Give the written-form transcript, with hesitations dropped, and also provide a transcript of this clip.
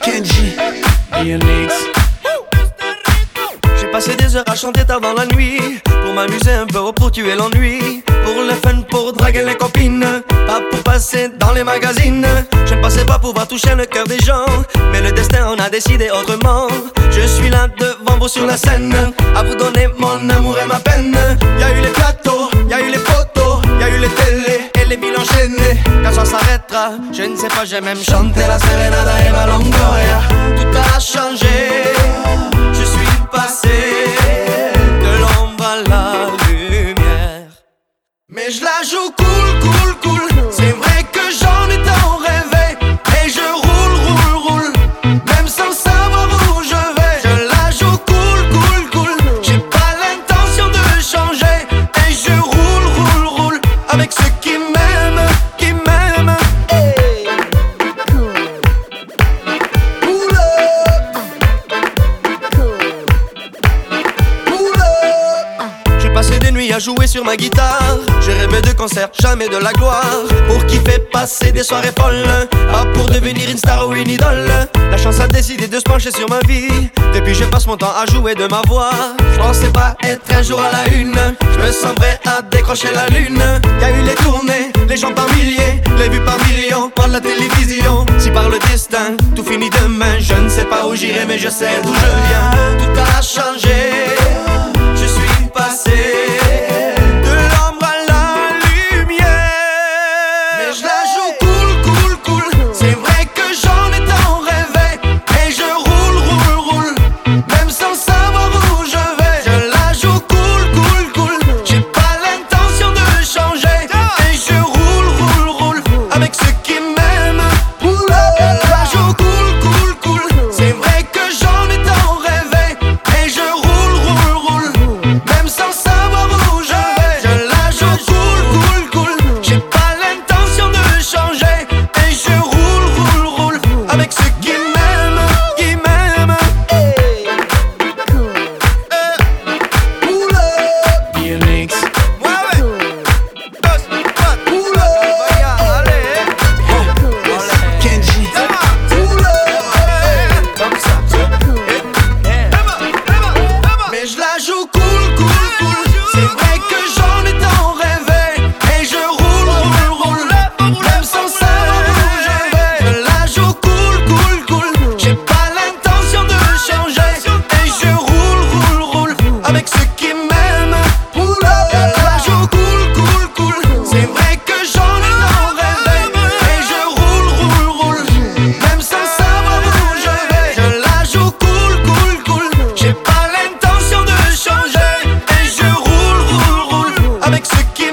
Kenji, DMX. J'ai passé des heures à chanter tard dans la nuit, pour m'amuser un peu ou pour tuer l'ennui, pour le fun, pour draguer les copines, pas pour passer dans les magazines. Je ne pensais pas pouvoir toucher le cœur des gens, mais le destin en a décidé autrement. Je suis là devant vous sur la scène, à vous donner mon amour et ma peine. Y'a eu les plateaux, y'a eu les photos, y'a eu les télés et les villes enchaînées. Quand ça s'arrêtera, je ne sais pas, j'ai même chanté la Serenada et ma Longoria. Tout a changé, je suis passé de l'ombre à la lumière. Mais je la joue cool, cool, cool. C'est vrai que j'en ai tant rêvé, et je roule, roule, roule, même sans savoir où je vais. Je la joue cool, cool, cool. J'ai pas l'intention de changer, et je roule, roule, roule avec ceux qui m'aiment, qui m'aiment. Hey. Pull up. Pull up. J'ai passé des nuits à jouer sur ma guitare. J'ai rêvé de concerts, jamais de la gloire. Pour kiffer, passer des soirées folles, pas pour devenir une star ou une idole. La chance a décidé de se pencher sur ma vie. Depuis je passe mon temps à jouer de ma voix. Je pensais pas être un jour à la une. Je me sens prêt à décrocher la lune. Y'a eu les tournées, les gens par milliers, les vues par millions, par la télévision. Si par le destin, tout finit demain. Je ne sais pas où j'irai mais je sais d'où je viens. Tout a changé, je suis passé de l'ombre à la lumière. Mais je la joue cool, cool, cool. C'est vrai que j'en ai tant rêvé, et je roule, roule, roule, même sans savoir où je vais. Je la joue cool, cool, cool. J'ai pas l'intention de changer, et je roule, roule, roule avec ceux qui m'aiment. Je la joue cool, cool, cool. C'est vrai que j'en ai tant rêvé, et je roule, roule, roule, même sans savoir où je vais. Je la joue cool, cool, cool. J'ai pas l'intention de changer, et je roule, roule, roule avec ceux qui m'aiment, qui m'aiment. Hey. Pull up. DMX. Mueve. Dos, trois. Pull up. Allez. Kenji. Pull up. Comme ça. Mais je la joue cool, cool, cool. C'est vrai que j'en ai tant rêvé, et je roule, roule, roule, même sans savoir où je vais. Je la joue cool, cool, cool. J'ai pas l'intention de changer, et je roule, roule, roule avec ceux qui m'aiment. Je la joue cool, cool, cool. C'est vrai que j'en ai tant rêvé, et je roule, roule, roule, même sans savoir où je vais. Je la joue cool, cool, cool. J'ai pas l'intention de changer, et je roule, roule, roule avec ceux qui